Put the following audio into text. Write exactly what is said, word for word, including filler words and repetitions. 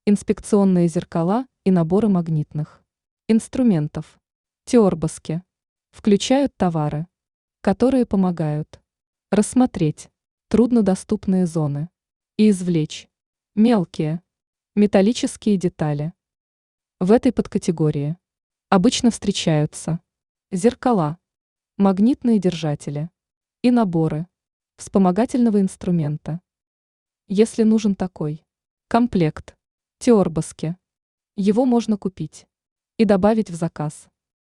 инспекционные зеркала и наборы магнитных инструментов. Теорбоски включают товары, которые помогают рассмотреть труднодоступные зоны и извлечь мелкие металлические детали. В этой подкатегории обычно встречаются зеркала, магнитные держатели и наборы вспомогательного инструмента. Если нужен такой комплект теорбоски, его можно купить и добавить в заказ.